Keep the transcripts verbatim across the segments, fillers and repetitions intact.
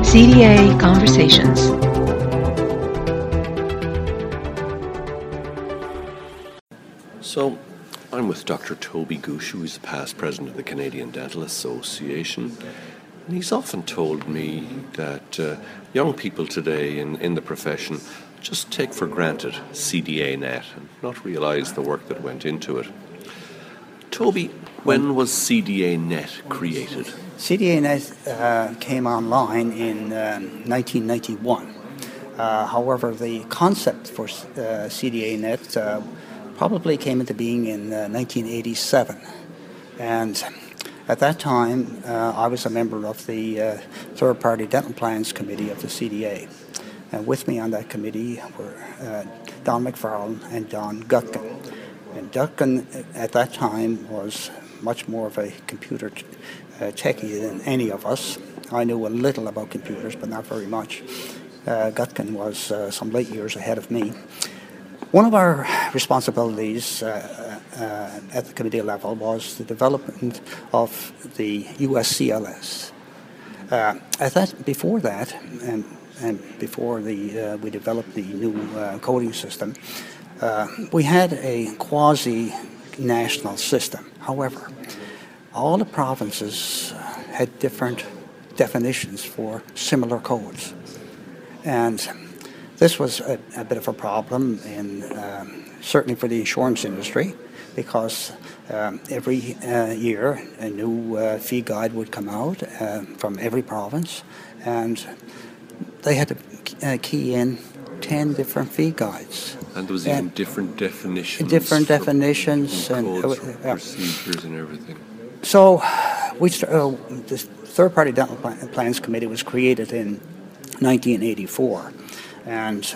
C D A Conversations. So, I'm with Doctor Toby Gooch, who is the past president of the Canadian Dental Association, and he's often told me that uh, young people today in, in the profession just take for granted C D A net and not realise the work that went into it. Toby, when was C D A net created? C D A net uh, came online in uh, nineteen ninety-one. Uh, however, the concept for uh, C D A net uh, probably came into being in uh, nineteen eighty-seven. And at that time, uh, I was a member of the uh, Third-Party Dental Plans Committee of the C D A. And with me on that committee were uh, Don McFarlane and Don Gutkin. And Gutkin at that time was much more of a computer t- uh, techie than any of us. I knew a little about computers, but not very much. Uh, Gutkin was uh, some late years ahead of me. One of our responsibilities uh, uh, at the committee level was the development of the U S C L S. Uh, at that, before that, and, and before the uh, we developed the new uh, coding system, uh, we had a quasi-national system. However, all the provinces had different definitions for similar codes. And this was a, a bit of a problem, in, um, certainly for the insurance industry, because um, every uh, year a new uh, fee guide would come out uh, from every province, and they had to uh, key in ten different fee guides. And there was even different definitions. Different definitions and and codes uh, for yeah. procedures and everything. So, we st- uh, the Third-Party Dental Plans Committee was created in nineteen eighty-four, and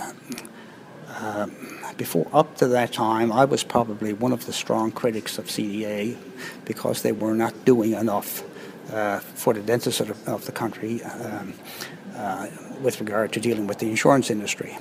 uh, before up to that time, I was probably one of the strong critics of C D A because they were not doing enough uh, for the dentists of the, of the country um, uh, with regard to dealing with the insurance industry.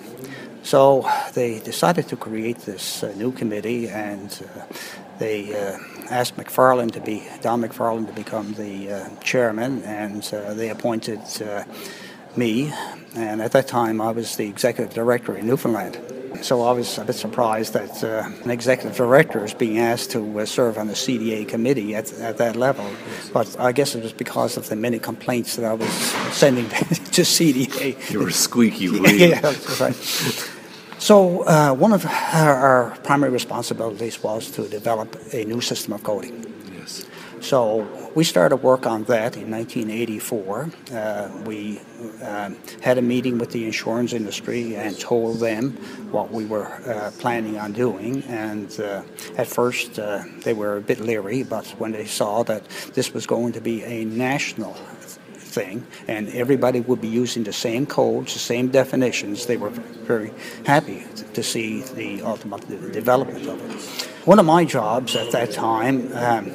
So they decided to create this uh, new committee, and uh, they uh, asked McFarlane to be Don McFarlane to become the uh, chairman, and uh, they appointed uh, me. And at that time, I was the executive director in Newfoundland. So I was a bit surprised that uh, an executive director is being asked to uh, serve on the C D A committee at, at that level. But I guess it was because of the many complaints that I was sending to C D A. You were squeaky wheel. Yeah, that's right. So uh, one of our, our primary responsibilities was to develop a new system of coding. Yes. So we started work on that in nineteen eighty-four. Uh, we uh, had a meeting with the insurance industry and told them what we were uh, planning on doing. And uh, at first uh, they were a bit leery, but when they saw that this was going to be a national thing and everybody would be using the same codes, the same definitions, they were very happy to see the ultimate development of it. One of my jobs at that time um,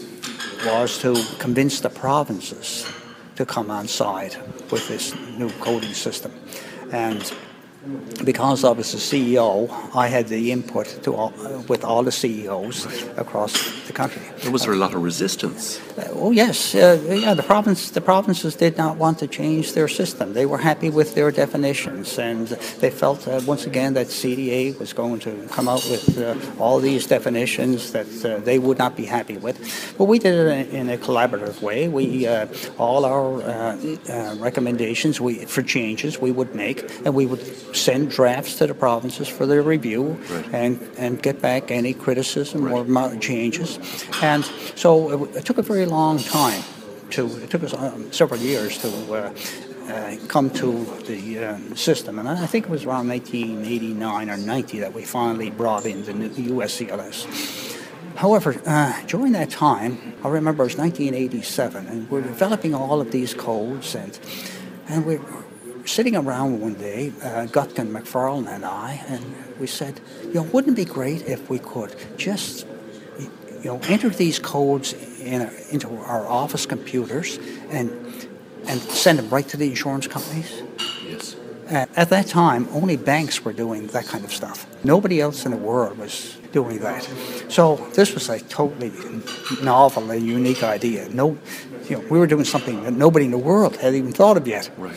was to convince the provinces to come on side with this new coding system. And because I was the C E O, I had the input to all, with all the C E Os across the country. Was there a lot of resistance? Uh, oh yes, uh, yeah. The province, the provinces did not want to change their system. They were happy with their definitions, and they felt uh, once again that C D A was going to come out with uh, all these definitions that uh, they would not be happy with. But we did it in, in a collaborative way. We uh, all our uh, uh, recommendations we, for changes we would make, and we would send drafts to the provinces for their review, right. and and get back any criticism right. or mo- changes. And so it, it took a very long time to, it took us um, several years to uh, uh, come to the um, system. And I think it was around nineteen eighty-nine or ninety that we finally brought in the new U S C L S. However, uh, during that time, I remember it was nineteen eighty-seven, and we're developing all of these codes, and and we're sitting around one day, uh, Gutkin, McFarlane, and I, and we said, you know, wouldn't it be great if we could just, you know, enter these codes in a, into our office computers and and send them right to the insurance companies? Yes. Uh, at that time, only banks were doing that kind of stuff. Nobody else in the world was doing that. So this was a totally novel and unique idea. No, you know, we were doing something that nobody in the world had even thought of yet. Right.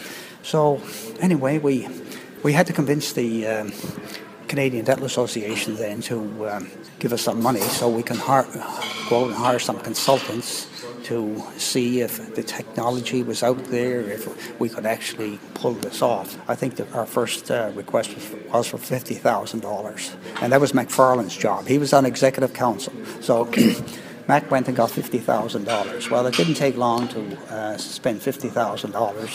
So anyway, we we had to convince the um, Canadian Dental Association then to um, give us some money so we can hire, go out and hire some consultants to see if the technology was out there, if we could actually pull this off. I think that our first uh, request was for, was for fifty thousand dollars, and that was McFarlane's job. He was on executive council, so Mac went and got fifty thousand dollars. Well, it didn't take long to uh, spend fifty thousand dollars.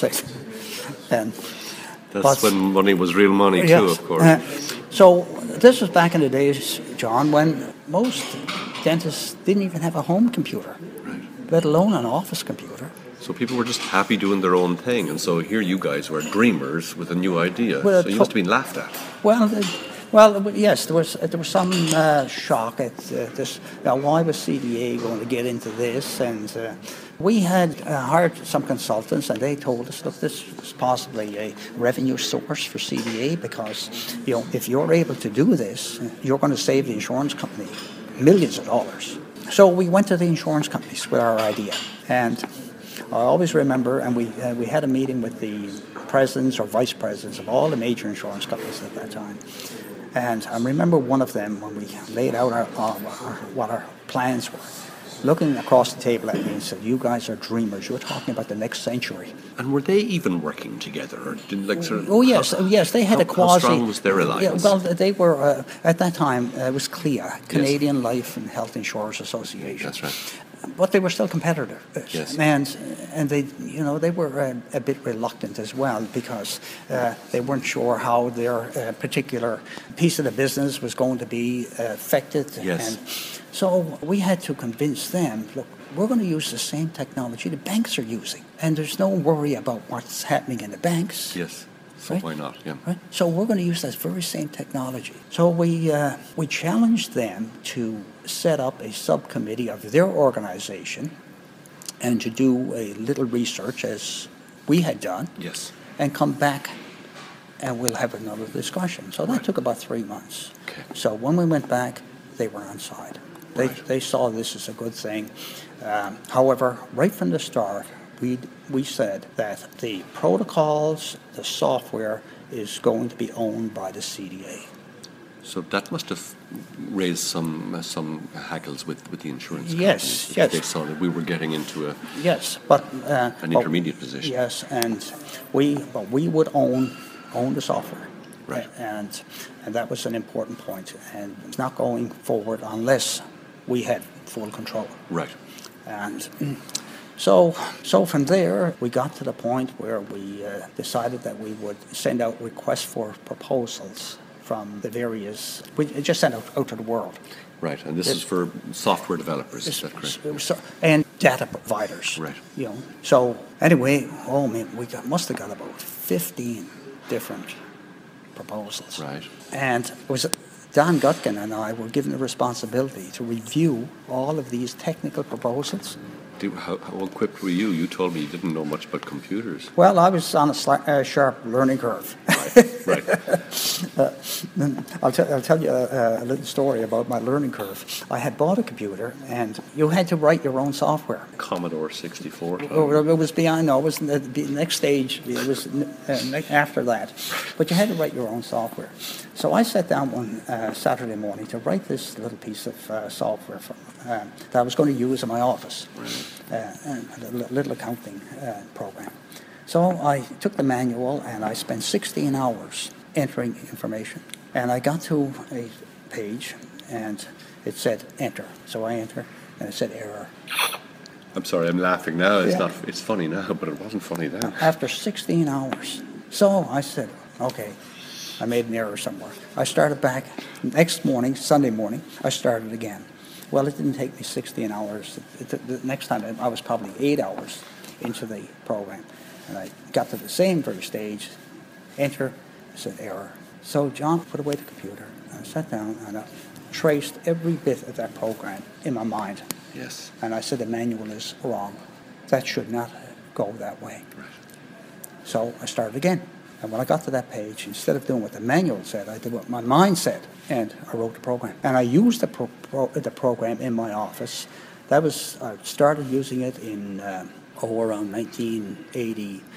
and That's but, when money was real money too, yes, of course. Uh, so this was back in the days, John, when most dentists didn't even have a home computer, Right. let alone an office computer. So people were just happy doing their own thing, and so here you guys were dreamers with a new idea. Well, so you must have been laughed at. Well, uh, well, yes, there was there was some uh, shock at uh, this. Now, why was C D A going to get into this? And uh, we had uh, hired some consultants, and they told us, look, this is possibly a revenue source for C D A because, you know, if you're able to do this, you're going to save the insurance company millions of dollars. So we went to the insurance companies with our idea, and I always remember, and we uh, we had a meeting with the presidents or vice presidents of all the major insurance companies at that time. And I remember one of them, when we laid out our, our, our, what our plans were, looking across the table at me and said, you guys are dreamers. You're talking about the next century. And were they even working together? Or did, like, sort of, Oh, yes. how, yes, they had how, a quasi... How strong was their alliance? Yeah, well, they were, uh, at that time, uh, it was C L I A, Canadian yes. Life and Health Insurers Association. That's right. But they were still competitive. Yes. And, and they, you know, they were uh, a bit reluctant as well because uh, they weren't sure how their uh, particular piece of the business was going to be uh, affected. Yes. And so we had to convince them, look, we're going to use the same technology the banks are using. And there's no worry about what's happening in the banks. Yes. So right? why not? Yeah. Right? So we're going to use that very same technology. So we uh, we challenged them to set up a subcommittee of their organization and to do a little research as we had done. Yes. And come back and we'll have another discussion. So that Right. took about three months. Okay. So when we went back, they were on side. They, Right. they saw this as a good thing. Um, however, right from the start, we we said that the protocols, the software, is going to be owned by the C D A. So that must have raised some uh, some haggles with, with the insurance Yes, companies. yes. They saw that we were getting into a, Yes, but uh, an but- intermediate position. Yes, and we but we would own own the software. Right. And and that was an important point, and not going forward unless we had full control. Right. And so, so from there, we got to the point where we uh, decided that we would send out requests for proposals from the various, we just sent out, out to the world. Right. And this It- is for software developers, is that correct? So, and data providers. Right. You know, so anyway, oh man, we got, must have got about fifteen different proposals. Right. And it was Don Gutkin and I were given the responsibility to review all of these technical proposals. Do, how, how equipped were you? You told me you didn't know much about computers. Well, I was on a sli- uh, sharp learning curve. Right. Right. uh, I'll, t- I'll tell you a, a little story about my learning curve. I had bought a computer, and you had to write your own software. Commodore sixty-four. Tom. Oh, it was beyond. No, it was the the next stage. It was uh, ne- after that, but you had to write your own software. So I sat down one uh, Saturday morning to write this little piece of uh, software for, uh, that I was going to use in my office, uh, and a li- little accounting uh, program. So I took the manual and I spent sixteen hours entering information. And I got to a page and it said enter. So I enter and it said error. I'm sorry, I'm laughing now. It's Yeah. not. It's funny now, but it wasn't funny then. After sixteen hours. So I said, okay, I made an error somewhere. I started back. Next morning, Sunday morning, I started again. Well, it didn't take me sixteen hours. It, it, the next time I was probably eight hours into the program. And I got to the same very stage, enter, I said error. So John put away the computer. I sat down and I traced every bit of that program in my mind. Yes. And I said the manual is wrong. That should not go that way. Right. So I started again. And when I got to that page, instead of doing what the manual said, I did what my mind said, and I wrote the program. And I used the, pro- pro- the program in my office. That was, I started using it in, uh, oh, around nineteen eighty-seven,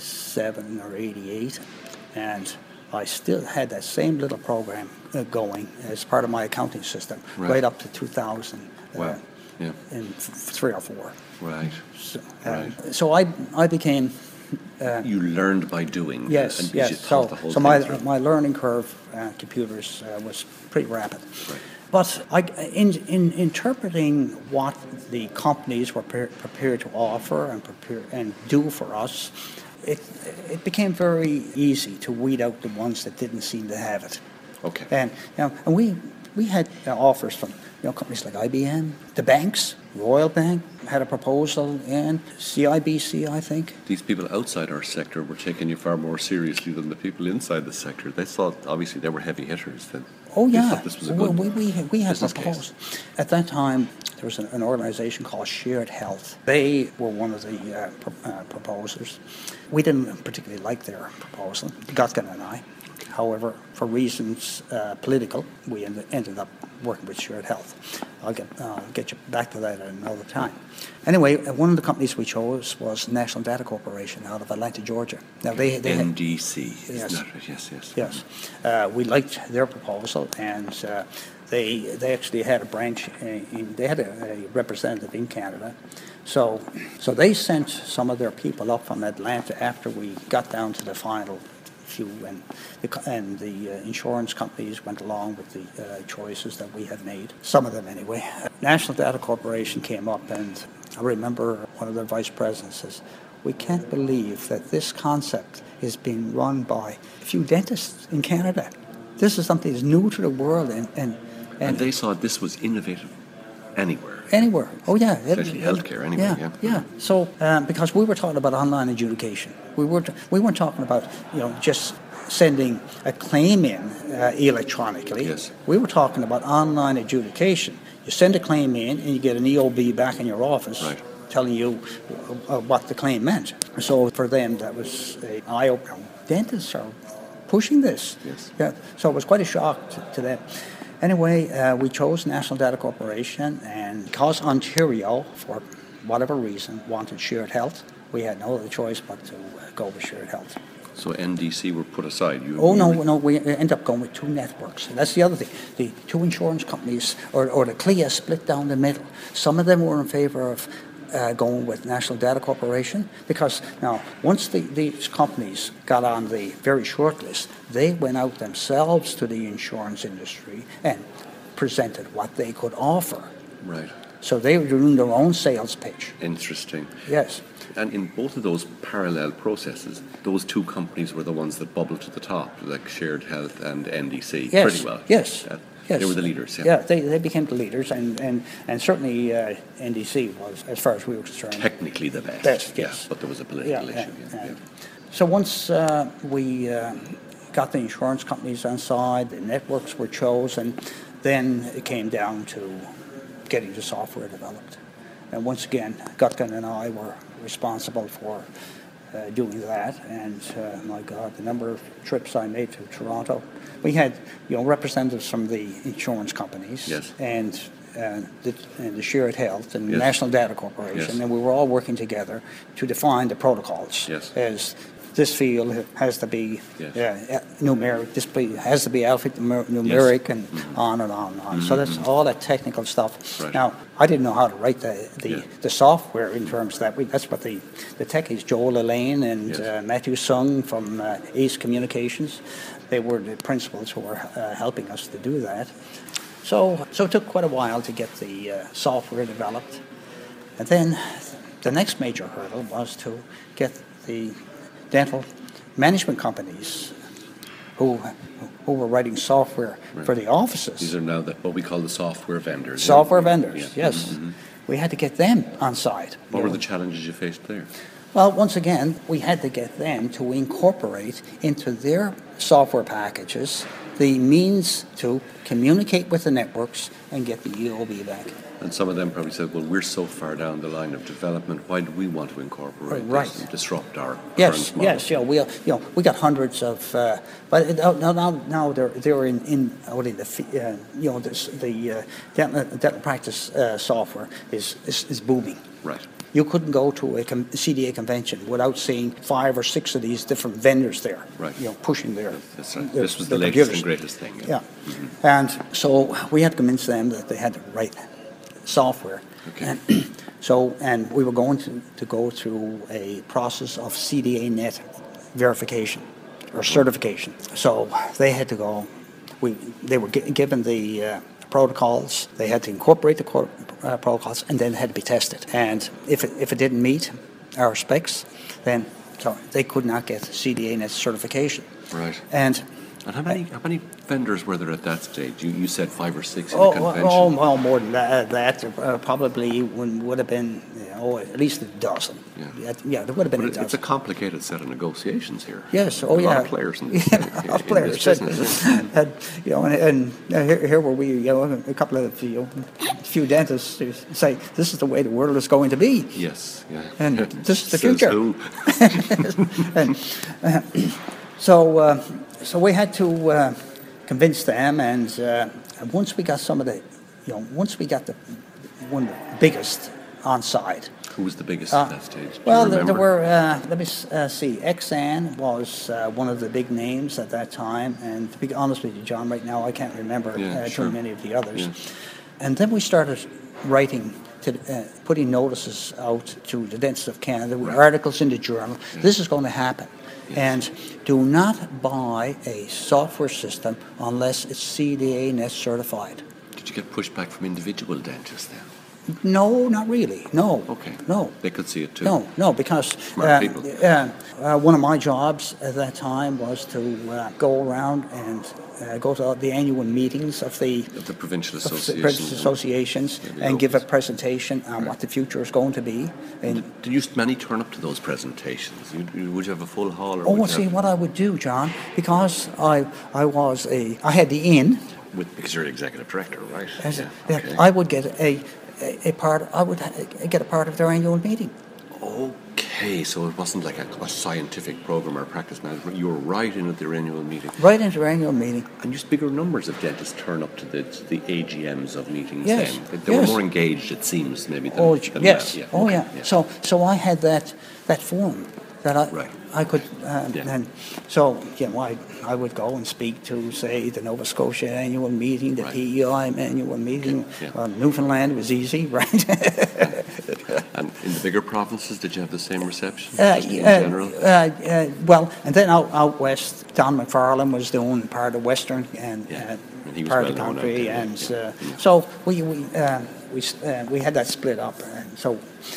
eighty-seven or eighty-eight, and I still had that same little program uh, going as part of my accounting system, right, right up to two thousand. Wow. Uh, yeah. In f- three or four. Right. So, uh, right. so I I became. Uh, you learned by doing. Yes, and yes. You So, the whole so my thing through. my learning curve, uh, computers, uh, was pretty rapid. Right. But I, in in interpreting what the companies were pre- prepared to offer and prepare and do for us, it it became very easy to weed out the ones that didn't seem to have it. Okay. And you know, and we we had uh, offers from you know companies like I B M, the banks. Royal Bank had a proposal, and C I B C, I think. These people outside our sector were taking you far more seriously than the people inside the sector. They thought, obviously, they were heavy hitters. Then. Oh, They yeah. thought this was a we, good we, we, we had business proposed. case. At that time, there was an, an organization called Shared Health. They were one of the uh, pro- uh, proposers. We didn't particularly like their proposal, Gutkin and I. However, for reasons uh, political, we ended, ended up working with Shared Health. I'll get uh, get you back to that at another time. Anyway, uh, one of the companies we chose was National Data Corporation out of Atlanta, Georgia. Now they, they N had, D C, Yes. isn't that right? Yes, yes. yes, uh, we liked their proposal, and uh, they they actually had a branch. In, they had a, a representative in Canada. So, so they sent some of their people up from Atlanta after we got down to the final few, and the, co- and the uh, insurance companies went along with the uh, choices that we had made, some of them anyway. National Data Corporation came up, and I remember one of their vice presidents says, "We can't believe that this concept is being run by a few dentists in Canada. This is something that's new to the world, and and, and, And they saw this was innovative anywhere. Anywhere. Oh, yeah. It- Especially healthcare, anyway, Yeah, yeah. yeah. So, um, because we were talking about online adjudication, we were we weren't talking about you know just sending a claim in uh, electronically. Yes. We were talking about online adjudication. You send a claim in, and you get an E O B back in your office. Right. Telling you uh, what the claim meant. So for them, that was an eye-opener. Dentists are pushing this. Yes. Yeah. So it was quite a shock to, to them. Anyway, uh, we chose National Data Corporation, and because Ontario, for whatever reason, wanted Shared Health, we had no other choice but to uh, go with Shared Health. So N D C were put aside. You, Oh, you no, were- no, we end up going with two networks. And that's the other thing. The two insurance companies, or, or the C L I A, split down the middle. Some of them were in favor of uh, going with National Data Corporation because now, once the, these companies got on the very short list, they went out themselves to the insurance industry and presented what they could offer. Right. So they were doing their own sales pitch. Interesting. Yes. And in both of those parallel processes, those two companies were the ones that bubbled to the top, like Shared Health and N D C, Yes. pretty well. Yes. Yeah. Yes. They were the leaders, yeah. Yeah, they, they became the leaders, and, and, and certainly uh, N D C was, as far as we were concerned. Technically the best. Best, yeah, yes. but there was a political Yeah, issue. yeah, Yeah, yeah. So once uh, we uh, got the insurance companies on side, the networks were chosen, then it came down to getting the software developed. And once again, Gutkin and I were responsible for uh, doing that. And uh, my God, the number of trips I made to Toronto. We had, you know, representatives from the insurance companies Yes. and, uh, the, and the Shared Health and Yes. National Data Corporation, Yes. and we were all working together to define the protocols. Yes. As this field has to be Yes. uh, numeric, this be, has to be alphanumeric, and on and on and on. So that's all that technical stuff. Right. Now, I didn't know how to write the the, Yeah. the software in terms of that. We, that's what the, the techies, Joel Elaine and Yes. uh, Matthew Sung from uh, Ace Communications, they were the principals who were uh, helping us to do that. So, so it took quite a while to get the uh, software developed. And then the next major hurdle was to get the dental management companies who who were writing software for the offices. These are now the, what we call the software vendors. yeah? Software vendors, Yeah. yes. We had to get them on side. What you were know. the challenges you faced there? Well, once again, we had to get them to incorporate into their software packages the means to communicate with the networks and get the E O B back. And some of them probably said, well, we're so far down the line of development, why do we want to incorporate Right. this and disrupt our Yes, current model? yes, yeah. We, you know, we got hundreds of, uh, but it, uh, now, now, now they're they're in in what is the fee- uh, you know this, the uh, dental, dental practice uh, software is, is is booming. Right. you couldn't go to a com- C D A convention without seeing five or six of these different vendors there, right. you know, pushing their. That's right. their This was the their latest computers. and greatest thing. Yeah, mm-hmm. And so we had to convince them that they had to write software. Okay. And so, and we were going to, to go through a process of C D A net verification or certification. So they had to go. We they were gi- given the uh, protocols. They had to incorporate the co- uh, protocols, and then it had to be tested. And if it, if it didn't meet our specs, then so they could not get C D A net certification. Right. And And how many how many vendors were there at that stage? You you said five or six in oh, the convention. oh, well, more than that. that uh, probably would would have been you know, at least a dozen. Yeah. Yeah, yeah, there would have been But a it, it's a dozen. complicated set of negotiations here. Yes, oh a yeah. lot of players in, yeah, in, of in players. this business. and, you know, and, and uh, here, here were we, you know, a couple of you know, few dentists who say this is the way the world is going to be. Yes, yeah. And this is the Says future. who? and, uh, so, uh, so we had to uh, convince them, and uh, once we got some of the, you know, once we got the one of the biggest on side. Who was the biggest Uh, at that stage? Do you Well, there, there remember? were. Uh, let me s- uh, see. Exxon was uh, one of the big names at that time, and to be honest with you, John, right now I can't remember Yeah, uh, sure. too many of the others. Yeah. And then we started writing, to, uh, putting notices out to the Dentists of Canada, with articles in the journal. This is going to happen. And do not buy a software system unless it's C D A net certified. Did you get pushback from individual dentists then? No, not really. No. Okay. No. They could see it too. No, no, because Smart uh, people. uh, uh, one of my jobs at that time was to uh, go around and uh, go to the annual meetings of the Of the provincial of the associations. provincial associations Yeah, the and give a locals. presentation on what the future is going to be. And Did you many turn up to those presentations? You, you, would you have a full hall? Or oh, would you see have, what I would do, John, because I I was a I had the in. with, because you're executive director, right? As a- Yeah, that okay. I would get a, a a part. I would ha- get a part of their annual meeting. Okay, so it wasn't like a, a scientific program or practice management. You were right in at their annual meeting. Right into their annual meeting. And just bigger numbers of dentists turn up to the, to the A G Ms of meetings Yes, then. They, they yes. were more engaged, it seems, maybe, than, Oh, than yes. now. Yeah, Oh, okay, yeah. So, so I had that that form that I Right. I could, uh, Yeah. and so you know, I I would go and speak to say the Nova Scotia annual meeting, the Right. P E I annual meeting. yeah. Uh, Newfoundland was easy, right? And in the bigger provinces, did you have the same reception? Uh, just in uh, general? uh, uh, well, and then out, out west, Don McFarlane was doing part of Western and Yeah, uh, and he was part of the well known out country, there, and yeah, uh, yeah. so we we uh, we s- uh, we had that split up, and so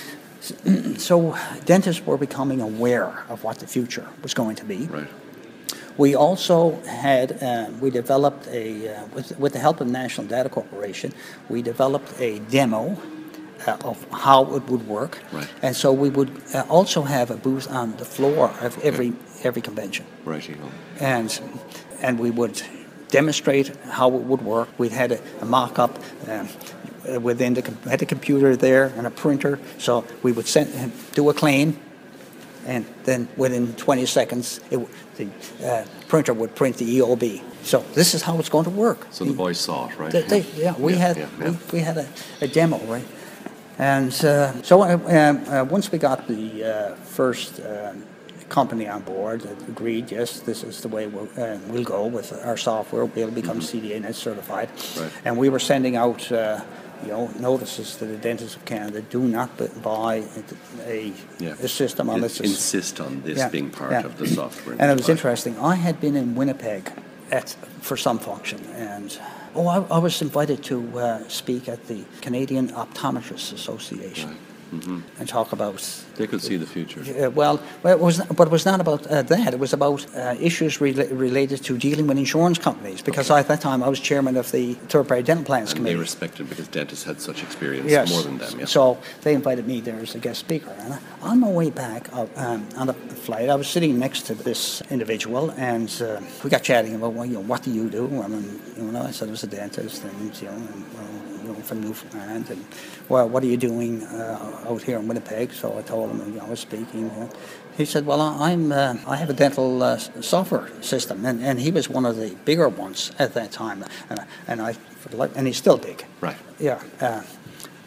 so dentists were becoming aware of what the future was going to be. Right. We also had, uh, we developed a, uh, with, with the help of National Data Corporation, we developed a demo uh, of how it would work. Right. And so we would uh, also have a booth on the floor of every every convention. Right, you know. And, and we would demonstrate how it would work. We had a, a mock-up um, uh, within the, com- had a computer there and a printer. So we would send, do a claim, and then within twenty seconds, it, w- the uh, printer would print the E O B. So this is how it's going to work. So the boys saw it, right? They, they, yeah, we Yeah, had yeah, yeah. We, we had a, a demo, right? And uh, so uh, um, uh, once we got the uh, first um, company on board that agreed, yes, this is the way we'll, uh, we'll go with our software. We'll become C D A net certified. Right. And we were sending out, uh, you know, notices to the Dentists of Canada: do not b- buy a, a, Yeah. a system unless it's Insist on this Yeah, being part yeah. of the software. and it was design. interesting. I had been in Winnipeg at for some function, and oh, I, I was invited to uh, speak at the Canadian Optometrists Association and talk about. They could see the future. Uh, well, well, it was, but it was not about uh, that. It was about uh, issues rela- related to dealing with insurance companies. Because I, at that time I was chairman of the third-party dental plans And committee. they respected because dentists had such experience, Yes. more than them. Yeah. So they invited me there as a guest speaker. And I, on my way back uh, um, on the flight, I was sitting next to this individual, and uh, we got chatting about, well, you know, what do you do? I mean, you know, I said I was a dentist, and you know, and, well, you know, from Newfoundland, and well, what are you doing uh, out here in Winnipeg? So I told him, and I was speaking. Uh, he said, well, I- I'm uh, I have a dental uh, software system, and, and he was one of the bigger ones at that time, and I- and I for the life- and he's still big. Right. Yeah. Uh,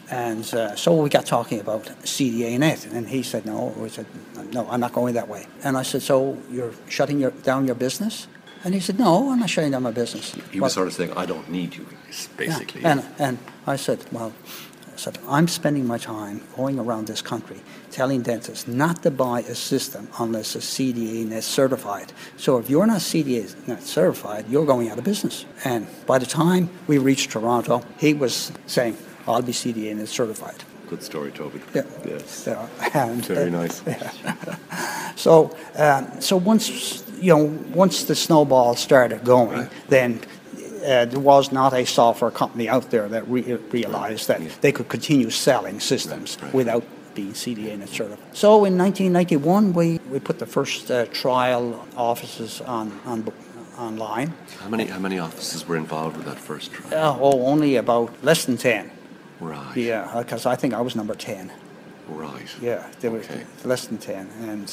And uh, so we got talking about C D A net, and he said, no. We said, no, I'm not going that way. And I said, so you're shutting your, down your business? And he said, no, I'm not shutting down my business. He was well, sort of saying, I don't need you guys, basically. Yeah. And, and I said, well, I said, I'm spending my time going around this country telling dentists not to buy a system unless it's C D A net certified. So if you're not C D A net certified, you're going out of business. And by the time we reached Toronto, he was saying, I'll be C D A net certified. Good story, Toby. Yeah. Yes. Yeah. And, Very uh, nice. Yeah. So, um, so once you know, once the snowball started going, right. then uh, there was not a software company out there that re- realized that yeah. they could continue selling systems right. Right. without being C D A net certified. So, in nineteen ninety-one, we, we put the first uh, trial offices on on. online. How many how many offices were involved with that first trial? Uh, oh, only about less than ten. Right. Yeah, because I think I was number ten. Right. Yeah, there were okay. less than ten, and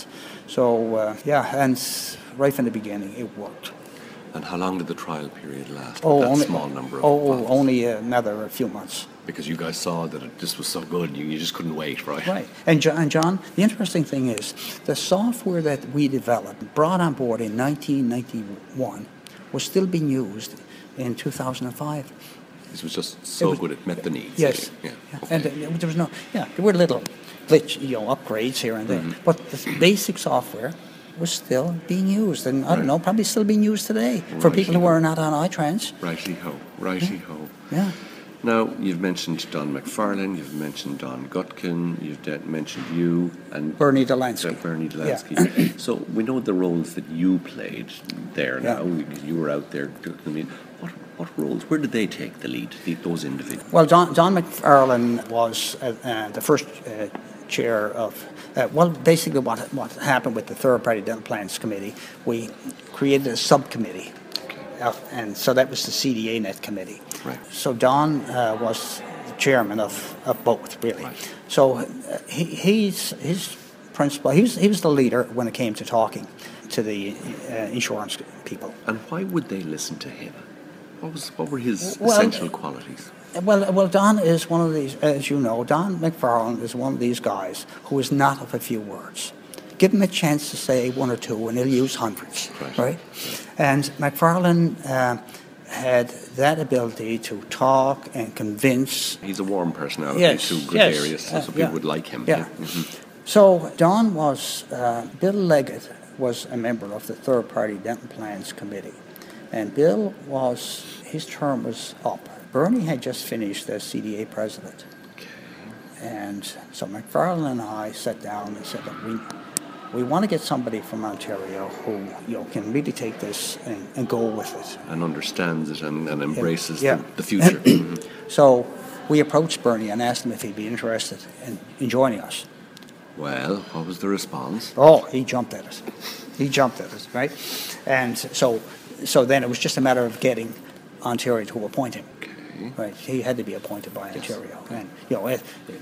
so uh, yeah, and right from the beginning it worked. And how long did the trial period last? Oh, with that only, small number of oh, offices? only another a few months. Because you guys saw that it, this was so good, you, you just couldn't wait, right? Right. And John, and John, the interesting thing is, the software that we developed, brought on board in nineteen ninety-one, was still being used in two thousand five. This was just so was, good; it met the needs. Yes, yeah. yeah. Okay. And uh, there was no, yeah, there were little, glitch, you know, upgrades here and there, mm-hmm. but the basic software was still being used, and I right. don't know, probably still being used today for Righty people who ho. are not on iTrans. Righty ho, righty ho. Yeah. Now, you've mentioned Don McFarlane, you've mentioned Don Gutkin, you've de- mentioned you, and Bernie Delansky. Uh, Bernie Delansky. Yeah. So we know the roles that you played there yeah. now. You were out there. I mean, what what roles? Where did they take the lead? The, those individuals. Well, Don, Don McFarlane was uh, uh, the first uh, chair of. Uh, well, basically, what what happened with the Third Party Dental Plans Committee, we created a subcommittee. Uh, and so that was the C D A net committee. Right. So Don uh, was the chairman of, of both, really. Right. So uh, he, he's his principal. He was he was the leader when it came to talking to the uh, insurance people. And why would they listen to him? What was what were his well, essential qualities? Well, well, Don is one of these, as you know, Don McFarlane is one of these guys who is not of a few words. Give him a chance to say one or two, and he'll use hundreds, right? right? And McFarlane uh, had that ability to talk and convince. He's a warm personality yes, to good yes, areas, so uh, people yeah. would like him. Yeah. yeah. Mm-hmm. So Don was, uh, Bill Leggett was a member of the Third Party Dental Plans Committee. And Bill was, his term was up. Bernie had just finished as C D A president. Okay. And so McFarlane and I sat down and said, look, we, we want to get somebody from Ontario who, you know, can really take this and, and go with it. And understands it and, and embraces yeah. the, the future. So we approached Bernie and asked him if he'd be interested in, in joining us. Well, what was the response? Oh, he jumped at it. He jumped at it, right? And so, so then it was just a matter of getting Ontario to appoint him. Okay. Right, he had to be appointed by yes. Ontario, and you know, it,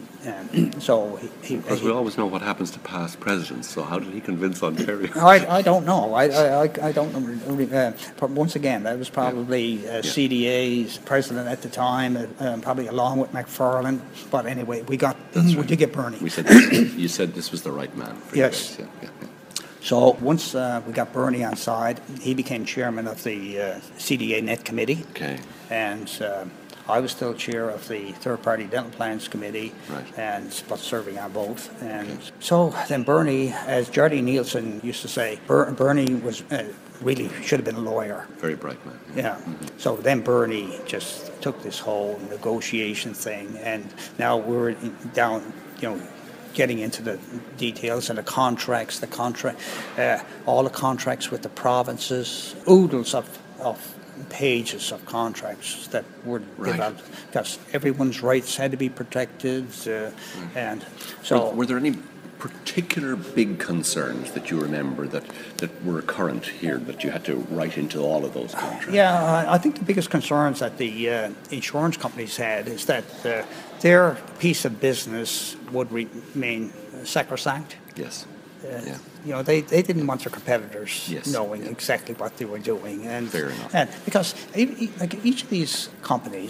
um, so he. he because he, we always know what happens to past presidents. So how did he convince Ontario? I, I don't know. I I, I don't know. Uh, but once again, that was probably uh, yeah. C D A's president at the time, uh, um, probably along with McFarlane. But anyway, we got That's we right. did get Bernie. We said this, you said this was the right man. For yes. You guys. Yeah, yeah, yeah. So once uh, we got Bernie on side, he became chairman of the uh, C D A net committee. Okay. And. Uh, I was still chair of the Third Party Dental Plans Committee, right. and but serving on both. And okay. so then Bernie, as Jardine Nielsen used to say, Ber- Bernie was uh, really should have been a lawyer. Very bright man. Yeah. yeah. Mm-hmm. So then Bernie just took this whole negotiation thing, and now we're down, you know, getting into the details and the contracts, the contract, uh, all the contracts with the provinces, oodles of of. pages of contracts that were right. developed because everyone's rights had to be protected, uh, right. and so. Were, were there any particular big concerns that you remember that, that were current here that you had to write into all of those contracts? Yeah, I think the biggest concerns that the uh, insurance companies had is that uh, their piece of business would remain sacrosanct. Yes. Uh, yeah. You know, they, they didn't want their competitors yes. knowing yeah. exactly what they were doing, and fair enough. And because e- e- like each of these companies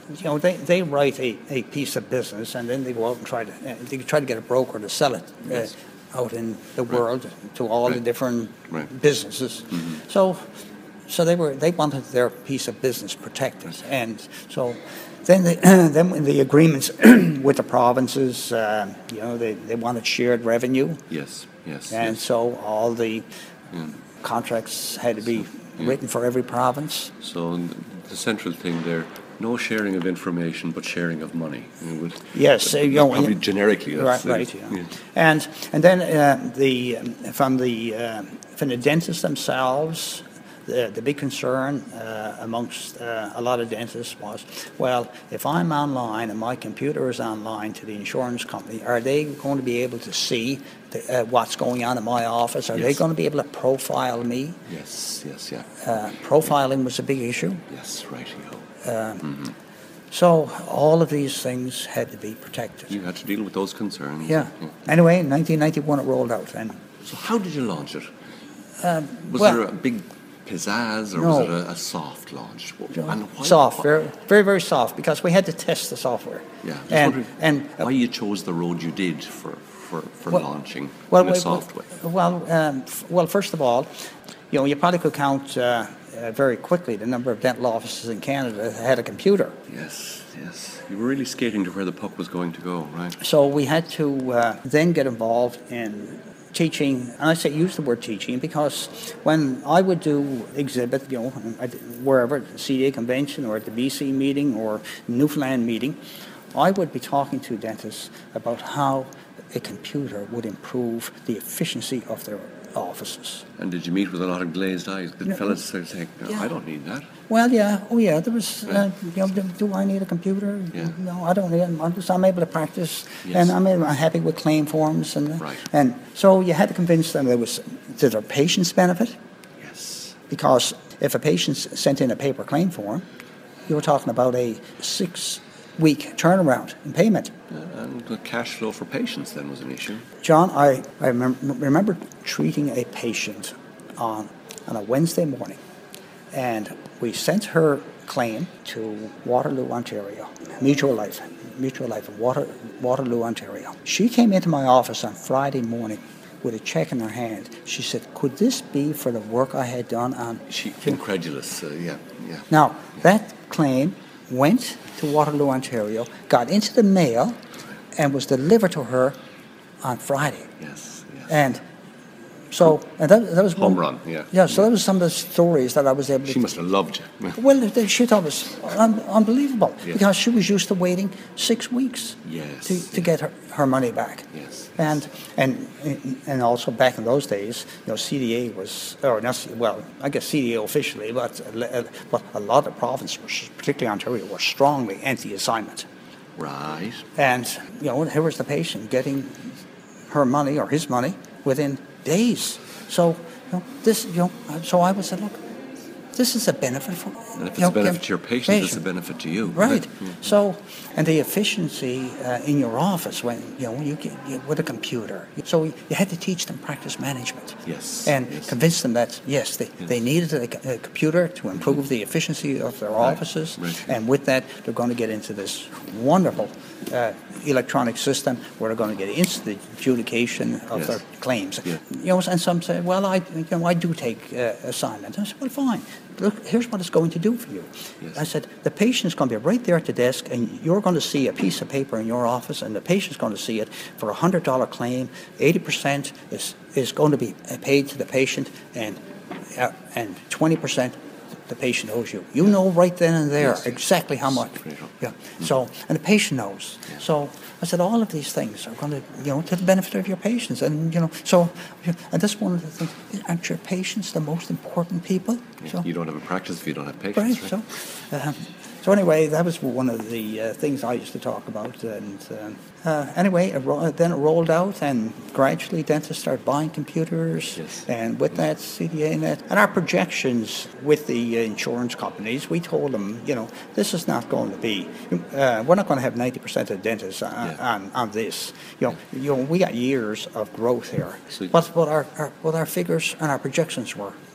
you know, they, they write a, a piece of business and then they go out and try to uh, they try to get a broker to sell it uh, Yes. out in the Right. world to all the Right. different Right. businesses. Mm-hmm. So so they were they wanted their piece of business protected, and so then the, then when the agreements with the provinces, uh, you know, they, they wanted shared revenue, Yes, yes. and yes. so all the Yeah. contracts had to be Yeah. written for every province. So the central thing there, no sharing of information, but sharing of money. You would, Yes, uh, you know, probably generically. Right, That's, uh, right. Yeah. yeah. And and then uh, the um, from the uh, from the dentists themselves, the the big concern uh, amongst uh, a lot of dentists was, well, if I'm online and my computer is online to the insurance company, are they going to be able to see the, uh, what's going on in my office? Are they Yes. going to be able to profile me? Yes, yes, yeah. Uh, profiling was a big issue. Yes, right. So all of these things had to be protected. You had to deal with those concerns. Yeah. Anyway, in nineteen ninety-one it rolled out, and So how did you launch it? Was Um, well- there a big pizzazz, or No. was it a, a soft launch? And why- soft, why- very, very, very soft, because we had to test the software. Yeah, just and wondering and uh, why you chose the road you did for, for, for Well- launching well, in a we- soft way. Well, um, f- well, first of all, you know, you probably could count uh, uh, very quickly the number of dental offices in Canada that had a computer. Yes, yes. You were really skating to where the puck was going to go, right? So we had to uh, then get involved in teaching, and I say use the word teaching because when I would do exhibit, you know, I did- wherever, at the C D A convention or at the B C meeting or Newfoundland meeting, I would be talking to dentists about how a computer would improve the efficiency of their offices. And did you meet with a lot of glazed eyes? Did No, fellas say, say, no, yeah. I don't need that? Well, yeah, oh yeah, there was, Yeah. uh, you know, do, do I need a computer? Yeah. No, I don't need it. I'm, just, I'm able to practice, Yes. and I'm, I'm happy with claim forms. And, Right. and so you had to convince them there was, did their patients benefit? Yes. Because if a patient s- sent in a paper claim form, you were talking about a six-week turnaround in payment. And the cash flow for patients then was an issue. John, I, I remem- remember treating a patient on, on a Wednesday morning, and we sent her claim to Waterloo, Ontario, Mutual Life, Mutual Life of Water, Waterloo, Ontario. She came into my office on Friday morning with a check in her hand. She said, could this be for the work I had done on... She incredulous, uh, yeah, yeah. Now, that claim went to Waterloo, Ontario, got into the mail, and was delivered to her on Friday. Yes, yes. And so, and that, that was Home one, run, yeah. Yeah, so that was some of the stories that I was able to. She must have loved you. Well, the- she thought it was un- unbelievable Yeah. because she was used to waiting six weeks Yes, to, to yeah. get her, her money back. Yes, And and and also back in those days, you know, C D A was, or not, C- well, I guess C D A officially, but uh, but a lot of provinces, particularly Ontario, were strongly anti-assignment. Right. And, you know, here was the patient getting her money or his money within days. So, you know, this, you know, so I would say, look, this is a benefit for, And if it's you know, a benefit give to your patients, it's a patient. benefit to you. Right. Yeah. So, and the efficiency uh, in your office when, you know, you get you, with a computer. So you had to teach them practice management. Yes, And yes. convince them that, yes, they, they needed a, a computer to improve the efficiency of their offices. right. And with that, they're going to get into this wonderful uh, electronic system where they're going to get instant adjudication of Yes. their claims. Yeah. You know, and some say, well, I, you know, I do take uh, assignment. I said, well, fine. Look, here's what it's going to do for you. Yes. I said, the patient's going to be right there at the desk, and you're going to see a piece of paper in your office, and the patient's going to see it for a one hundred dollar claim. eighty percent is, is going to be paid to the patient, and uh, and twenty percent the patient owes you. You know right then and there Yes, yes. exactly how much. Straight up. Yeah. So, and the patient knows. So I said, all of these things are going to, you know, to the benefit of your patients. And, you know, so, and that's one of the things, aren't your patients the most important people? Yeah. So, You don't have a practice if you don't have right, patients, right? so, um, so anyway, that was one of the uh, things I used to talk about. And um, uh, anyway, it ro- then it rolled out, and gradually dentists started buying computers. Yes. And with that, C D A net. And our projections with the uh, insurance companies, we told them, you know, this is not going to be, uh, we're not going to have ninety percent of dentists on, Yeah. on, on this. You know, you know, we got years of growth here. So- but what our, our, what our figures and our projections were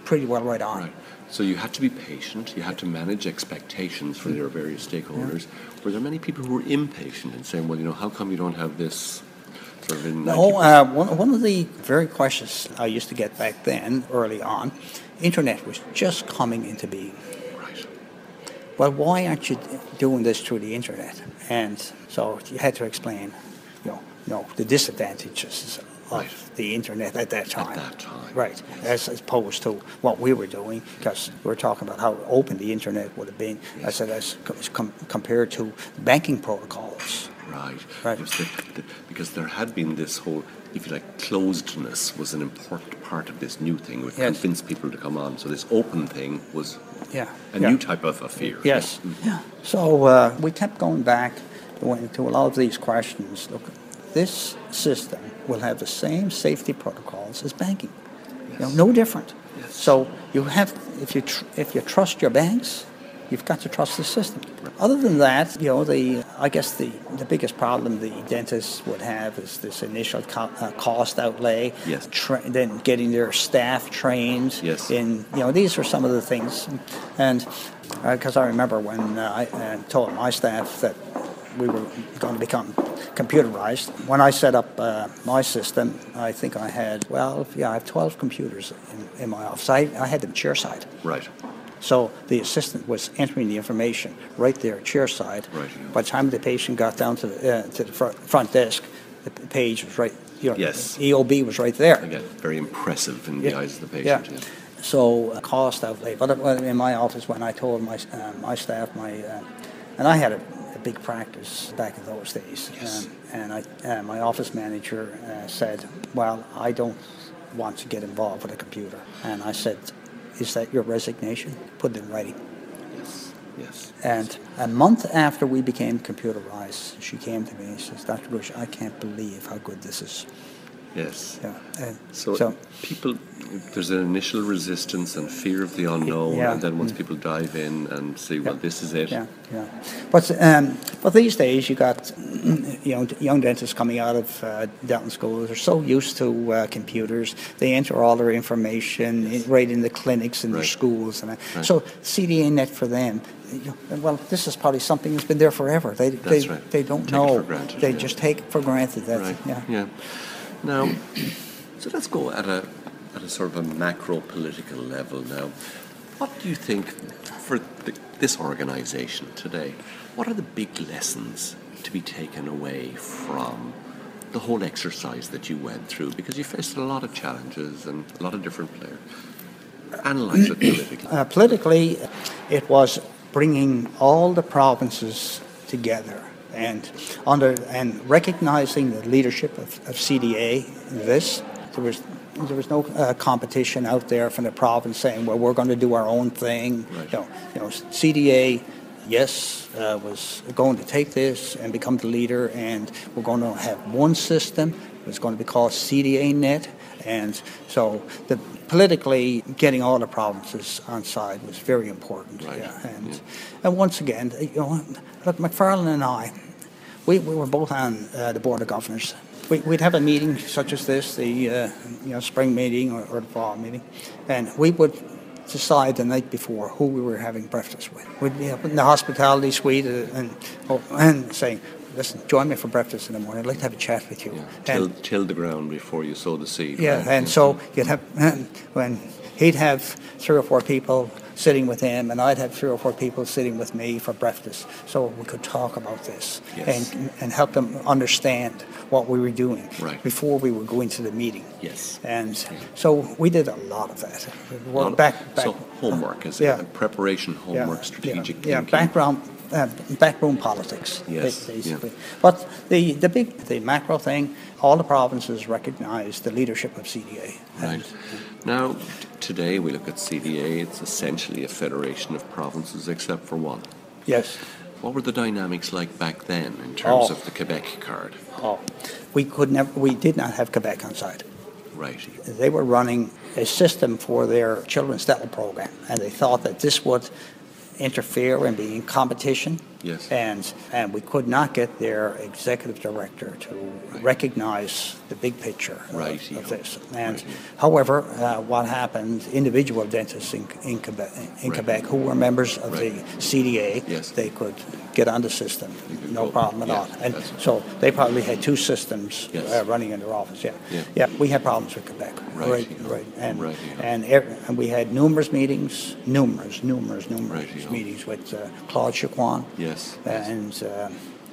pretty well right on. Right. So you had to be patient. You had to manage expectations for your various stakeholders. Yeah. Were there many people who were impatient and saying, well, you know, how come you don't have this sort of in No, uh, one, one of the very questions I used to get back then, early on, internet was just coming into being. Right. Well, why aren't you doing this through the internet? And so you had to explain, you know, you know the disadvantages of right. the internet at that time. At that time. Right, yes. as opposed to what we were doing, because we were talking about how open the internet would have been, yes. I said, as com- compared to banking protocols. Right. Right. Yes, the, the, because there had been this whole, if you like, closedness was an important part of this new thing. It yes. convinced people to come on. So this open thing was yeah. a yeah. new type of affair. Yes. Mm. Yeah. So uh, we kept going back to a lot of these questions. Look, this system will have the same safety protocols as banking. Yes. You know, no different. Yes. So you have, if you tr- if you trust your banks, you've got to trust the system. Right. Other than that, you know, the I guess the, the biggest problem the dentists would have is this initial co- uh, cost outlay. Yes. Tra- then getting their staff trained. Yes. In you know, these are some of the things, and because uh, I remember when uh, I uh, told my staff that we were going to become computerized. When I set up uh, my system, I think I had, well, yeah, I have twelve computers in, in my office. I, I had them chairside. Right. So the assistant was entering the information right there, chairside. Right. By the time the patient got down to the, uh, to the front, front desk, the page was right, you know, yes. E O B was right there. Again, very impressive in yeah. the eyes of the patient. Yeah. Yeah. So uh, cost outlay. But uh, in my office, when I told my uh, my staff, my uh, and I had a, a big practice back in those days, Yes. um, and I uh, my office manager uh, said, "Well, I don't want to get involved with a computer," and I said, "Is that your resignation? Put it in writing." Yes. Yes. And a month after we became computerized, she came to me and says, "Doctor Bush, I can't believe how good this is." Yes. Yeah. And So, so people, there's an initial resistance and fear of the unknown, Yeah. and then once people dive in and say, well, Yeah. this is it. Yeah, yeah. But um, but these days you got you know young dentists coming out of uh, dental schools. They're so used to uh, computers. They enter all their information in, right in the clinics in Right. their schools, and uh, Right. so C D A net for them. You know, well, this is probably something that's been there forever. They That's they, right. they don't Take it know. for granted, they yeah. just take it for granted. That Right. yeah. Yeah. Now, so let's go at a at a sort of a macro political level now. What do you think for the, this organisation today? What are the big lessons to be taken away from the whole exercise that you went through? Because you faced a lot of challenges and a lot of different players. Analyse it politically. Uh, politically, it was bringing all the provinces together and under and recognizing the leadership of, of C D A in this. There was there was no uh, competition out there from the province saying, well, we're going to do our own thing. Right. You know, you know, C D A, yes, uh, was going to take this and become the leader, and we're going to have one system. It's going to be called C D A net. And so the politically getting all the provinces on side was very important. Right. Yeah. And Yeah. and once again, you know, look, McFarlane and I, we, we were both on uh, the board of governors. We, we'd have a meeting such as this, the uh, you know spring meeting or, or the fall meeting, and we would decide the night before who we were having breakfast with. We'd be up in the hospitality suite uh, and oh, and saying, "Listen, join me for breakfast in the morning. I'd like to have a chat with you." Yeah. And- Till, till the ground before you sow the seed. yeah, right? and so you'd have when he'd have three or four people sitting with him, and I'd have three or four people sitting with me for breakfast, so we could talk about this Yes. and and help them understand what we were doing Right. before we would go into the meeting. Yes. And so we did a lot of that. We worked Lot- back, back, so homework is yeah. it? Preparation, homework, yeah, strategic yeah, yeah, thinking. background, uh, backroom politics, Yes, ba- basically. yeah. But the, the big, the macro thing, all the provinces recognize the leadership of C D A. And- Right. Now, t- today we look at C D A, it's essentially a federation of provinces except for one. Yes. What were the dynamics like back then in terms Oh. of the Quebec card? Oh, we could never. We did not have Quebec on side. Right. They were running a system for their children's dental program, and they thought that this would interfere and be in competition Yes. And and we could not get their executive director to Right. recognize the big picture of, Righty-o. of this. And Righty-o. however, uh, what happened, individual dentists in, in, Quebec, in Right. Quebec who were members of Right. the C D A, Yes. they could get on the system, could no go. problem at Yeah, all. And that's- so they probably had two systems Yes. uh, running in their office. Yeah. Yeah. yeah, we had problems with Quebec. Right, Righty-o. right. And, Righty-o. and, ev- and we had numerous meetings, numerous, numerous, numerous Righty-o. meetings with uh, Claude Chiquan. Yes. yes. And uh,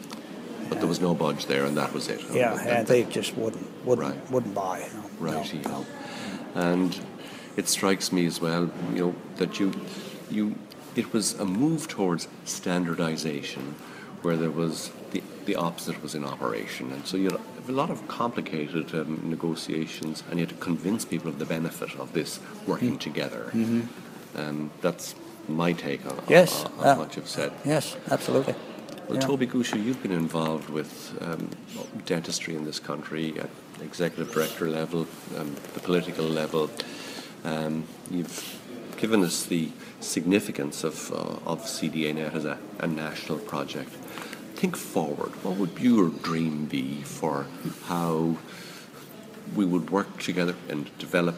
But there was no budge there, and that was it. yeah, That- and that- they just wouldn't wouldn't Right. wouldn't buy. No, Right, no, no. And it strikes me as well, you know, that you, you, it was a move towards standardization, where there was the the opposite was in operation, and so you had a lot of complicated um, negotiations, and you had to convince people of the benefit of this working Mm-hmm. together. And that's my take on, Yes, on, on uh, what you've said. Yes, absolutely. Well, Yeah. Toby Gushu, you've been involved with um, dentistry in this country at executive director level, um, the political level. Um, you've given us the significance of, uh, of C D A Net as a, a national project. Think forward. What would your dream be for how we would work together and develop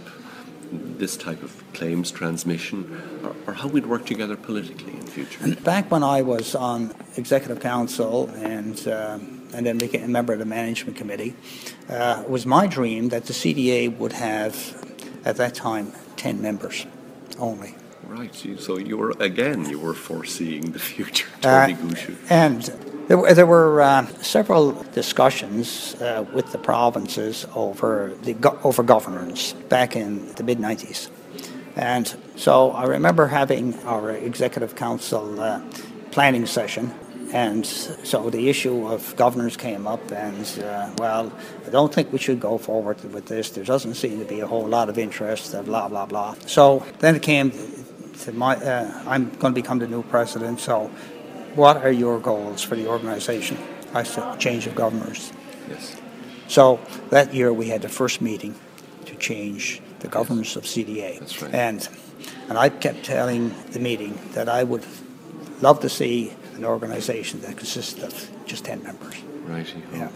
this type of claims transmission, or, or how we'd work together politically in future? Back when I was on executive council and um, and then became a member of the management committee, uh, it was my dream that the C D A would have, at that time, ten members only. Right, you- so you were, again, you were foreseeing the future, Uh, Toby Gushu. And there were, there were uh, several discussions uh, with the provinces over the go- over governance back in the mid nineties, and so I remember having our executive council uh, planning session, and so the issue of governance came up, and uh, well, I don't think we should go forward with this. There doesn't seem to be a whole lot of interest, uh, blah blah blah. So then it came to my, uh, I'm going to become the new president, so. What are your goals for the organization? I said, change of governors. Yes, So that year we had the first meeting to change the governance of C D A. That's right. And, and I kept telling the meeting that I would love to see an organization that consisted of just ten members. righty. Yeah.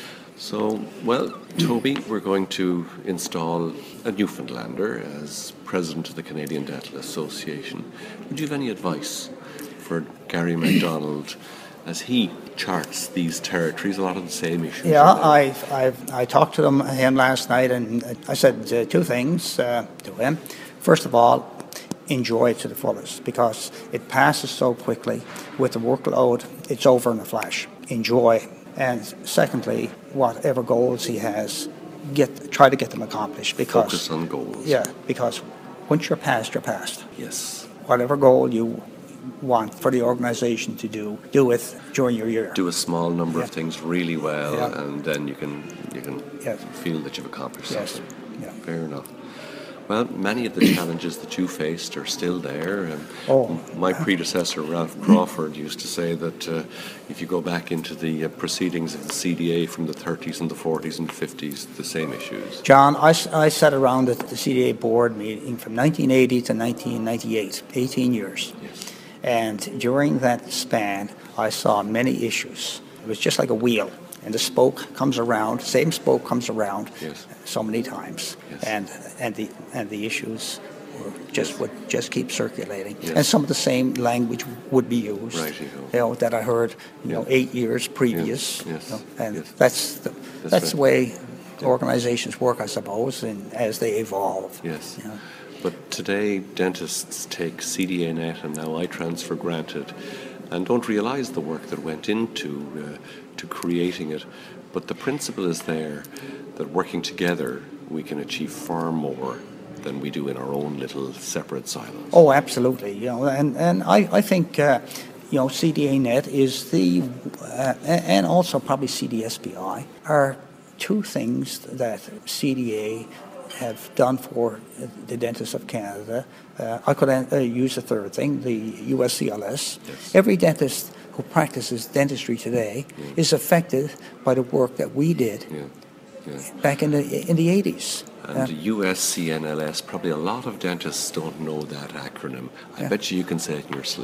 So, well, Toby, we're going to install a Newfoundlander as president of the Canadian Dental Association. Would you have any advice for Gary MacDonald as he charts these territories, a lot of the same issues? Yeah, are there? I've, I've, I talked to them, him last night, and I said uh, two things uh, to him. First of all, enjoy it to the fullest because it passes so quickly. With the workload, it's over in a flash. Enjoy. And secondly, whatever goals he has, get try to get them accomplished because Focus on goals. yeah, because once you're past, you're past. Yes. Whatever goal you want for the organization to do, do it during your year. Do a small number of Yeah. things really well, Yeah. and then you can you can Yes. feel that you've accomplished Yes. something. Yeah. Fair enough. Well, many of the challenges that you faced are still there. Um, Oh. My predecessor, Ralph Crawford, used to say that uh, if you go back into the uh, proceedings of the C D A from the thirties and the forties and fifties, the same issues. John, I, s- I sat around at the C D A board meeting from nineteen eighty to nineteen ninety-eight, eighteen years. Yes. And during that span, I saw many issues. It was just like a wheel, and the spoke comes around, same spoke comes around Yes. so many times, Yes. and and the and the issues were just would just keep circulating, Yes. and some of the same language would be used. Righty-ho. You know that I heard, you know, Yeah. eight years previous. Yes, yes, you know, and yes. that's the, That's that's, right. the way organizations work, I suppose, and as they evolve. Yes. You know. But today, dentists take C D A Net and now iTrans for granted and don't realize the work that went into uh, to creating it. But the principle is there that working together, we can achieve far more than we do in our own little separate silos. Oh, absolutely. You know, and and I I think uh, you know C D A Net is the uh, and also probably C D S B I are two things that C D A have done for the dentists of Canada. Uh, I could uh, use a third thing, the U S C L S. Yes. Every dentist who practices dentistry today Yeah. is affected by the work that we did Yeah, yeah. back in the in the eighties. And the U S C N L S, probably a lot of dentists don't know that acronym. I Yeah. bet you you can say it in your sleep.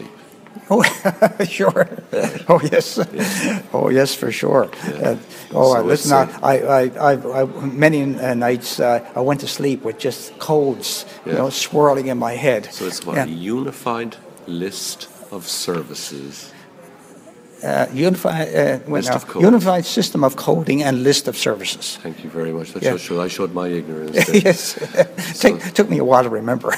Oh, sure. Oh, yes. Yes. Oh, yes, for sure. Yeah. Uh, oh, So listen, it's, I, I, I, I, I, many uh, nights uh, I went to sleep with just codes, Yeah. you know, swirling in my head. So it's what, Yeah. a unified list of services. Uh, unified, uh, well, List now, of codes. unified system of coding and list of services. Thank you very much. That Yeah. shows, show- I showed my ignorance. there. Yes, Take, took me a while to remember.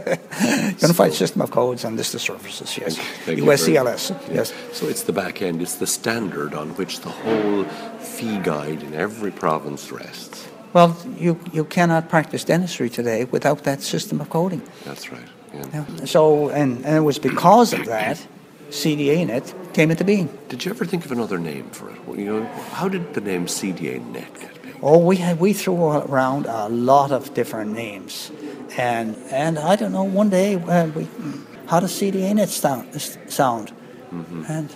Unified So- system of codes and list of services. Yes, Thank you U S very C L much. S. Yeah. Yes. So it's the back end, it's the standard on which the whole fee guide in every province rests. Well, you you cannot practice dentistry today without that system of coding. That's right. Yeah. Yeah. So, and, and it was because of that, C D A Net came into being. Did you ever think of another name for it? Well, you know, how did the name C D A Net get big? Oh, we had we threw around a lot of different names, and and I don't know. One day, uh, we, how does C D A Net sound? Sound, Mm-hmm. and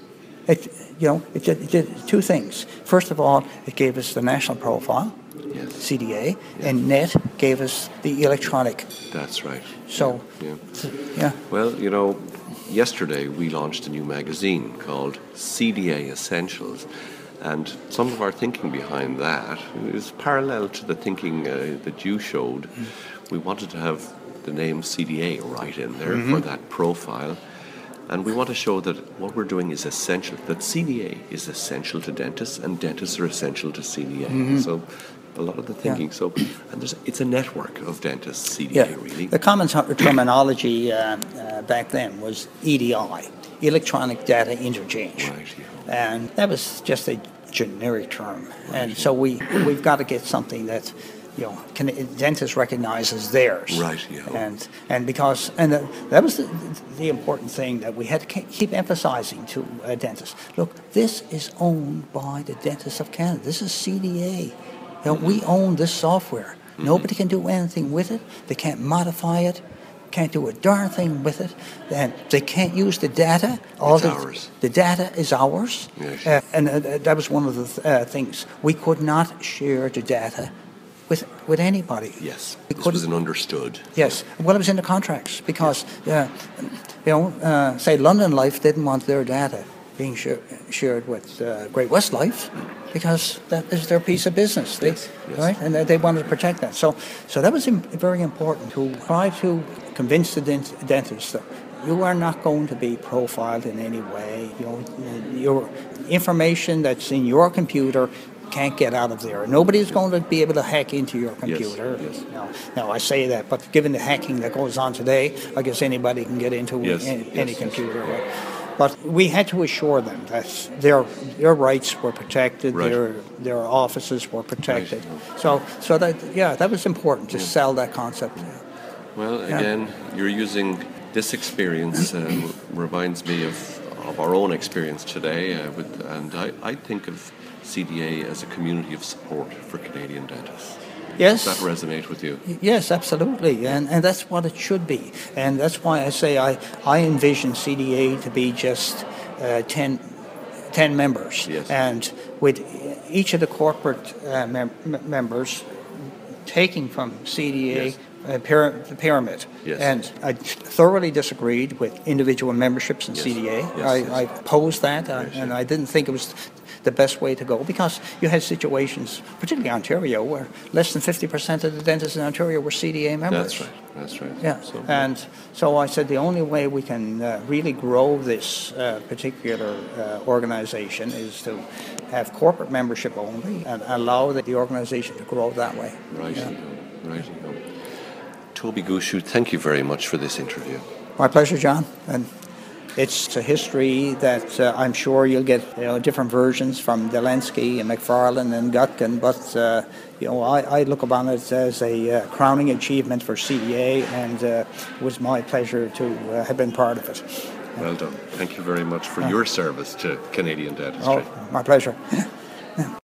it you know it did, it did two things. First of all, it gave us the national profile, Yes, C D A, and Net gave us the electronic. that's right. So, Yeah. yeah. Well, you know, yesterday we launched a new magazine called C D A Essentials, and some of our thinking behind that is parallel to the thinking uh, that you showed. We wanted to have the name C D A right in there for that profile, and we want to show that what we're doing is essential, that C D A is essential to dentists, and dentists are essential to C D A. So a lot of the thinking. So, and there's, it's a network of dentists, C D A, Yeah, really. the common ter- terminology uh, uh, back then was E D I, Electronic Data Interchange, Right, yeah. and that was just a generic term. And so we we've got to get something that you know can, dentists recognize as theirs. Right, yeah. And and because and uh, that was the, the important thing that we had to ke- keep emphasizing to uh, dentists. Look, this is owned by the Dentists of Canada. This is C D A. You know, we own this software. Nobody can do anything with it. They can't modify it. Can't do a darn thing with it. And they can't use the data. All It's the, ours. the data is ours. Yes. Uh, and uh, that was one of the th- uh, things. We could not share the data with with anybody. Yes, We this couldn't- was an understood. Yes, well, it was in the contracts because, uh, you know, uh, say London Life didn't want their data being sh- shared with uh, Great West Life because that is their piece of business, they, Yes, yes. right? And they, they wanted to protect that. So, so that was im- very important to try to convince the dent- dentist that you are not going to be profiled in any way. You know, your information that's in your computer can't get out of there. Nobody's going to be able to hack into your computer. yes. Now, now, I say that, but given the hacking that goes on today, I guess anybody can get into Yes, any, yes, any yes. computer. But, but we had to assure them that their their rights were protected, Right. their their offices were protected. Right. So, so that yeah, that was important to sell that concept. Well, again, you're using this experience uh, reminds me of, of our own experience today, uh, with, and I, I think of C D A as a community of support for Canadian dentists. Yes. Does that resonate with you? Yes, absolutely, and and that's what it should be, and that's why I say I I envision C D A to be just uh, ten, ten members, Yes. and with each of the corporate uh, mem- m- members taking from C D A. Yes. Uh, pyra- the pyramid, Yes. and I thoroughly disagreed with individual memberships in Yes. C D A. Yes, I, yes. I opposed that, uh, Yes, and yes. I didn't think it was the best way to go because you had situations, particularly Ontario, where less than fifty percent of the dentists in Ontario were C D A members. That's right. That's right. Yeah, So, and so I said the only way we can uh, really grow this uh, particular uh, organization is to have corporate membership only and allow the, the organization to grow that way. right, Yeah. right. Toby Gushu, thank you very much for this interview. My pleasure, John. And it's a history that uh, I'm sure you'll get you know, different versions from Delensky and McFarlane and Gutkin, but uh, you know I, I look upon it as a uh, crowning achievement for C D A, and uh, it was my pleasure to uh, have been part of it. Well done. Thank you very much for your service to Canadian dentistry. Oh, my pleasure.